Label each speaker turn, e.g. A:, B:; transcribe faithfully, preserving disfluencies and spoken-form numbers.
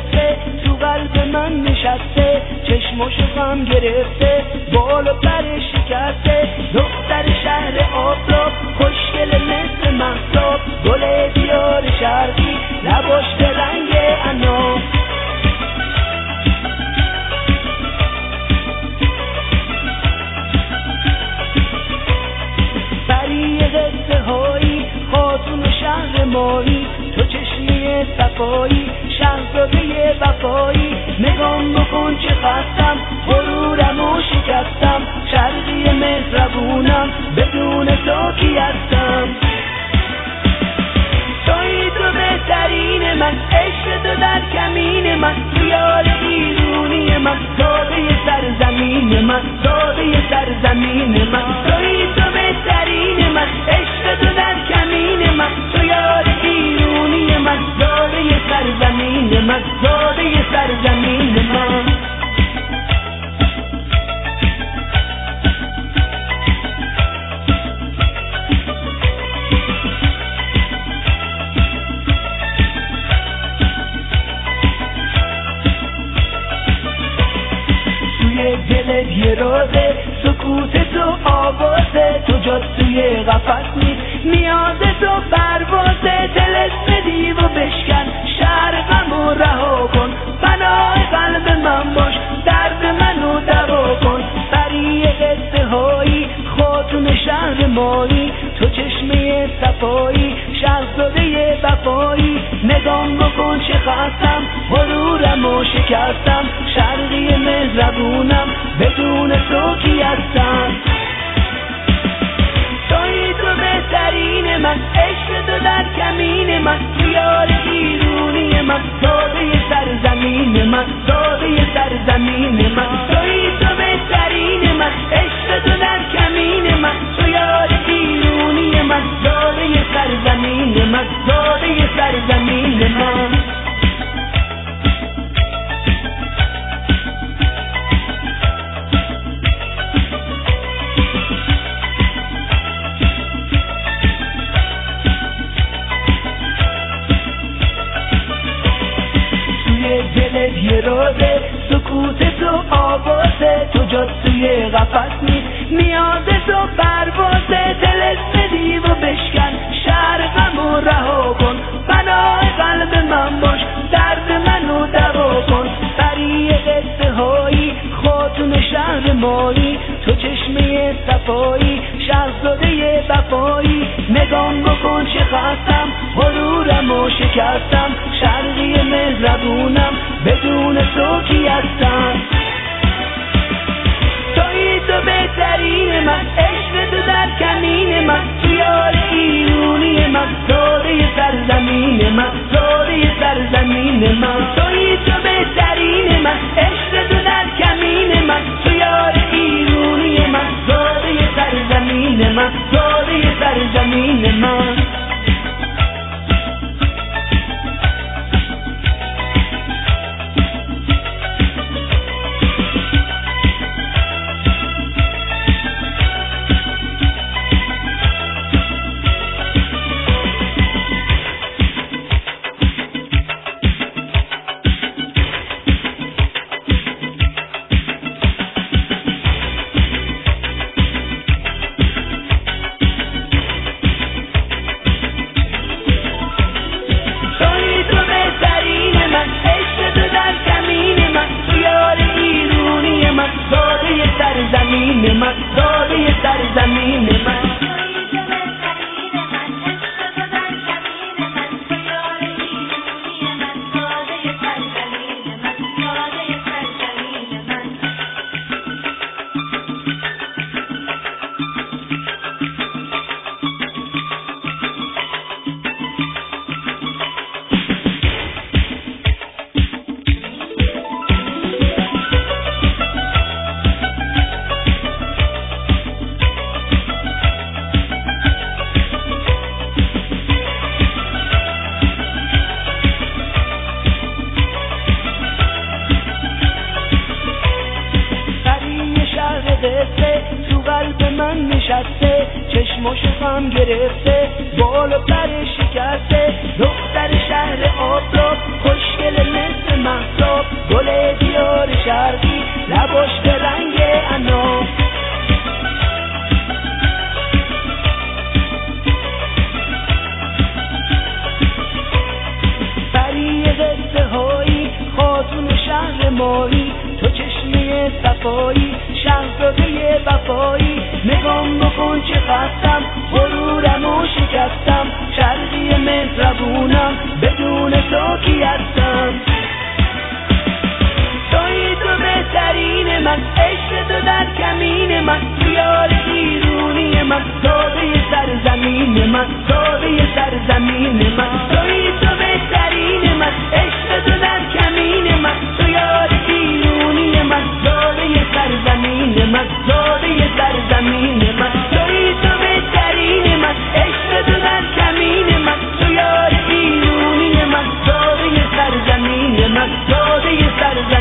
A: قصه تو قلب من نشسته، چشماشو غم گرفته، بال و پر شکسته. دختر شهر آفتاب، خوشگل مثل مهتاب، گل دیار شرقی، لباش به رنگ عناب. بری قصه هایی، خاتون شهر مایی، تو چشمی صفایی، شهزاده وفایی. نگام بکن چه خستم، غرورم و شکستم، شرقی مهربونم، بدون تو کی هستم؟ تویی تو بهترین من، عشق تو در کمین من، تو یار بیرونی من، زاده سرزمین من، زاده سرزمین من. تویی تو بهترین من، عشق تو در کمین من، تو یار بیرونی من، زاده سرزمین من، زاده سرزمین من. دلت یه رازه، سکوت تو آوازه، تو جات توی قفس نیست، نیاز تو پروازه. دلت بدی و بشکن، شرقمو رها کن، بنای قلب من باش، درد منو دوا کن. بری قصه هایی، خاتون شهر مایی، تو چشمه صفایی، شهزاده وفایی. نگام بکن چه خستم، غرورم و شکستم، شرقی مهربونم، بدون تو کی هستم؟ تویی تو بهترین من، عشق تو در کمین من، تو یار بیرونی من، زاده سرزمین من، زاده سرزمین من. تویی تو بهترین من، عشق تو در کمین من، تو یار بیرونی من، زاده سرزمین من، زاده سرزمین من. دلت یه رازه، سکوت تو آوازه، تو جات توی قفس نیست، نیاز تو پروازه. دلت بدی و بشکن، شرقمو رها کن، بنای قلب من باش، درد منو دوا کن. بری قصه هایی، خاتون شهر مایی، تو چشمه صفایی، شهزاده وفایی. نگام بکن چه خستم، غرورم و شکستم، شرقی مهربونم، بدون تو کی هستم؟ تویی تو بهترین من، عشق تو در کمین من، تو یار ایرونی من، زاده سرزمین من، زاده سرزمین من. تویی تو بهترین من، عشق تو در کمین من، تو یار ایرونی من، زاده سرزمین من، زاده سرزمین من. سرزمین من، زاده سرزمین من. تو قلب من نشسته، چشماشو غم گرفته، بال و پر شکسته. دختر شهر آفتاب، خوشگل مثل من شرقی لباش به رنگ عنا. بری قصه هایی خاتون شهر مایی، تو چشمه صفایی شهزاده وفایی. نگام بکن چه خستم غرورم و شکستم، شرقی مهربونم بدون تو کی هستم. توی تو بهترین من، عشق تو در کمین من، تو یار بیرونی من، ساده سرزمین من، ساده سرزمین من. توی تو بهترین من، عشق تو در کمین من، تو یار بیرونی من، ساده سرزمین من، ساده سرزمین من. توی تو بهترین من، عشق تو در کمین من، تو یار بیرونی من، ساده سرزمین من، ساده سرزمین